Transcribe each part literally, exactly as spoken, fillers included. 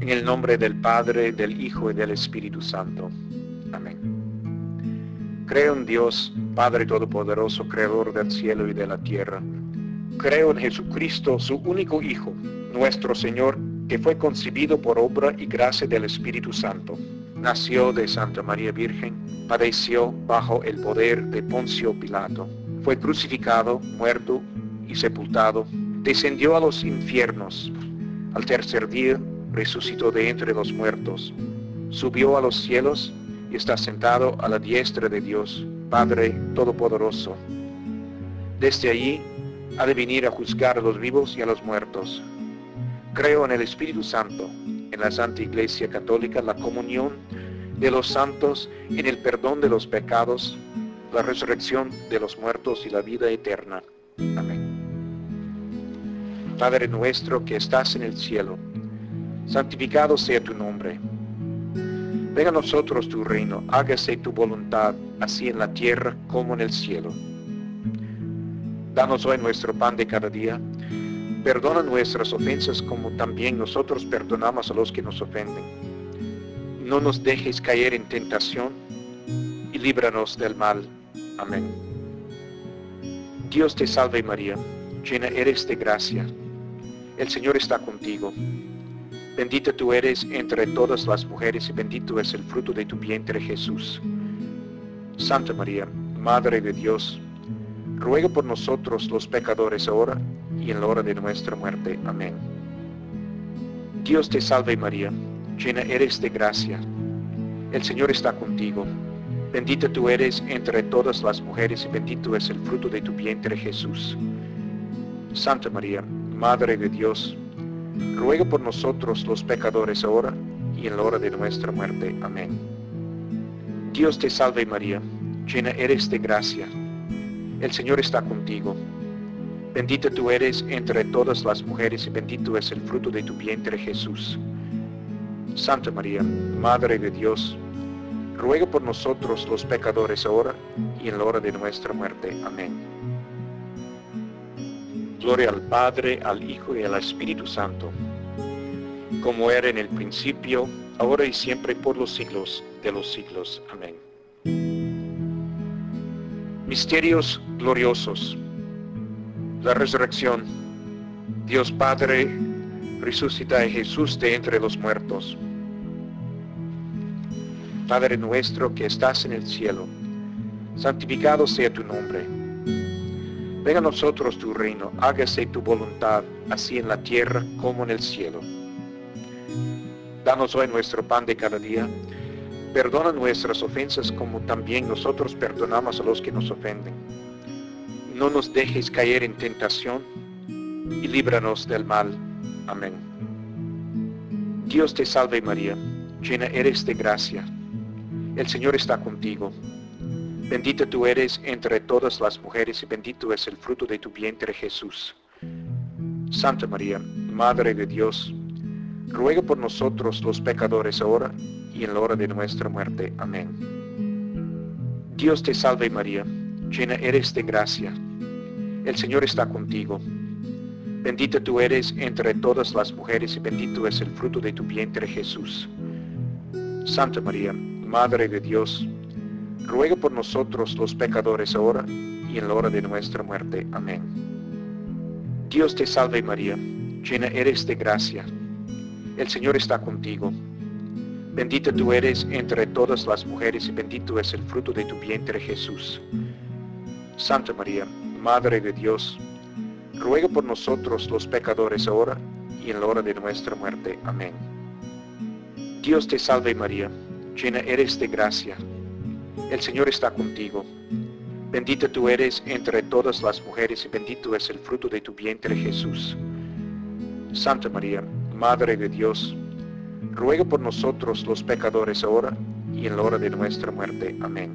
En el nombre del Padre, del Hijo y del Espíritu Santo. Amén. Creo en Dios, Padre Todopoderoso, Creador del cielo y de la tierra. Creo en Jesucristo, su único Hijo, nuestro Señor, que fue concebido por obra y gracia del Espíritu Santo. Nació de Santa María Virgen, padeció bajo el poder de Poncio Pilato. Fue crucificado, muerto y sepultado. Descendió a los infiernos. Al tercer día resucitó de entre los muertos. Subió a los cielos y está sentado a la diestra de Dios, Padre Todopoderoso. Desde allí ha de venir a juzgar a los vivos y a los muertos. Creo en el Espíritu Santo, en la Santa Iglesia Católica, la comunión de los santos, en el perdón de los pecados, la resurrección de los muertos y la vida eterna. Amén. Padre nuestro que estás en el cielo, santificado sea tu nombre. Venga a nosotros tu reino, hágase tu voluntad, así en la tierra como en el cielo. Danos hoy nuestro pan de cada día. Perdona nuestras ofensas como también nosotros perdonamos a los que nos ofenden. No nos dejes caer en tentación y líbranos del mal. Amén. Dios te salve María, llena eres de gracia. El Señor está contigo. Bendita tú eres entre todas las mujeres y bendito es el fruto de tu vientre Jesús. Santa María, Madre de Dios, ruega por nosotros los pecadores ahora y en la hora de nuestra muerte. Amén. Dios te salve María, llena eres de gracia. El Señor está contigo. Bendita tú eres entre todas las mujeres y bendito es el fruto de tu vientre Jesús. Santa María, Madre de Dios, ruega por nosotros los pecadores ahora y en la hora de nuestra muerte. Amén. Dios te salve María, llena eres de gracia. El Señor está contigo. Bendita tú eres entre todas las mujeres y bendito es el fruto de tu vientre Jesús. Santa María, Madre de Dios, ruega por nosotros los pecadores ahora y en la hora de nuestra muerte. Amén. Gloria al Padre, al Hijo y al Espíritu Santo, como era en el principio, ahora y siempre por los siglos de los siglos. Amén. Misterios gloriosos. La resurrección. Dios Padre resucita a Jesús de entre los muertos. Padre nuestro que estás en el cielo, santificado sea tu nombre. Venga a nosotros tu reino, hágase tu voluntad, así en la tierra como en el cielo. Danos hoy nuestro pan de cada día. Perdona nuestras ofensas como también nosotros perdonamos a los que nos ofenden. No nos dejes caer en tentación y líbranos del mal. Amén. Dios te salve María, llena eres de gracia. El Señor está contigo. Bendita tú eres entre todas las mujeres y bendito es el fruto de tu vientre Jesús. Santa María, Madre de Dios, ruega por nosotros los pecadores ahora y en la hora de nuestra muerte. Amén. Dios te salve María, llena eres de gracia. El Señor está contigo. Bendita tú eres entre todas las mujeres y bendito es el fruto de tu vientre Jesús. Santa María, Madre de Dios, ruega por nosotros los pecadores ahora y en la hora de nuestra muerte. Amén. Dios te salve María, llena eres de gracia. El Señor está contigo. Bendita tú eres entre todas las mujeres y bendito es el fruto de tu vientre Jesús. Santa María, Madre de Dios, ruega por nosotros los pecadores ahora y en la hora de nuestra muerte. Amén. Dios te salve María, llena eres de gracia. El Señor está contigo. Bendita tú eres entre todas las mujeres y bendito es el fruto de tu vientre Jesús. Santa María, Madre de Dios, ruega por nosotros los pecadores ahora y en la hora de nuestra muerte. Amén.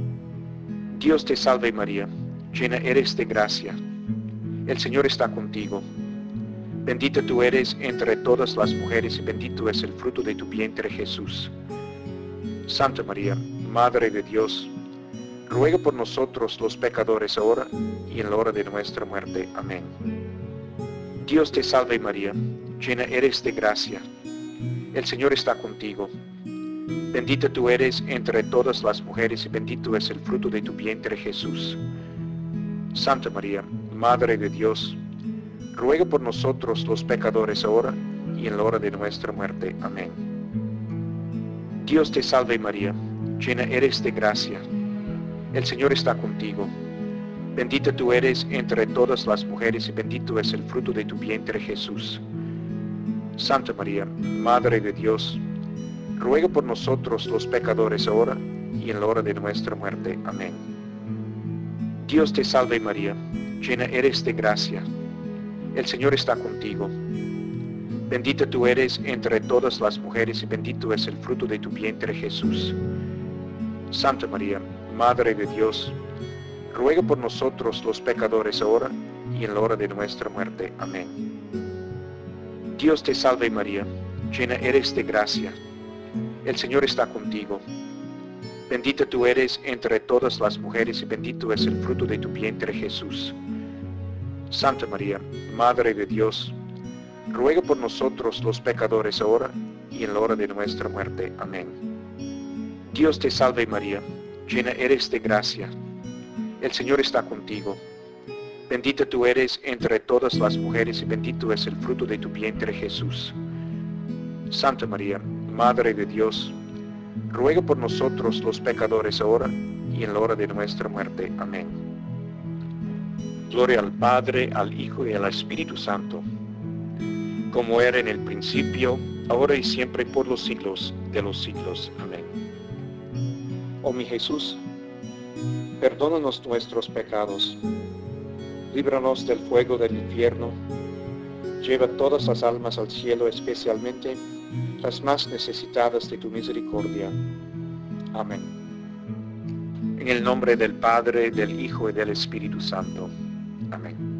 Dios te salve María, llena eres de gracia. El Señor está contigo. Bendita tú eres entre todas las mujeres y bendito es el fruto de tu vientre Jesús. Santa María, Madre de Dios, ruega por nosotros los pecadores ahora y en la hora de nuestra muerte. Amén. Dios te salve María, llena eres de gracia. El Señor está contigo. Bendita tú eres entre todas las mujeres y bendito es el fruto de tu vientre, Jesús. Santa María, Madre de Dios, ruega por nosotros los pecadores ahora y en la hora de nuestra muerte. Amén. Dios te salve María, llena eres de gracia. El Señor está contigo. Bendita tú eres entre todas las mujeres y bendito es el fruto de tu vientre, Jesús. Santa María, Madre de Dios, ruega por nosotros los pecadores ahora y en la hora de nuestra muerte. Amén. Dios te salve María, llena eres de gracia. El Señor está contigo. Bendita tú eres entre todas las mujeres y bendito es el fruto de tu vientre, Jesús. Santa María, Madre de Dios, ruega por nosotros los pecadores ahora y en la hora de nuestra muerte. Amén. Dios te salve María, llena eres de gracia. El Señor está contigo. Bendita tú eres entre todas las mujeres y bendito es el fruto de tu vientre, Jesús. Santa María, Madre de Dios, ruega por nosotros los pecadores ahora y en la hora de nuestra muerte. Amén. Dios te salve María, llena eres de gracia. El Señor está contigo. Bendita tú eres entre todas las mujeres y bendito es el fruto de tu vientre, Jesús. Santa María, Madre de Dios, ruega por nosotros los pecadores ahora y en la hora de nuestra muerte. Amén. Gloria al Padre, al Hijo y al Espíritu Santo, como era en el principio, ahora y siempre por los siglos de los siglos. Amén. Oh mi Jesús, perdónanos nuestros pecados, líbranos del fuego del infierno, lleva todas las almas al cielo, especialmente las más necesitadas de tu misericordia. Amén. En el nombre del Padre, del Hijo y del Espíritu Santo. Amén.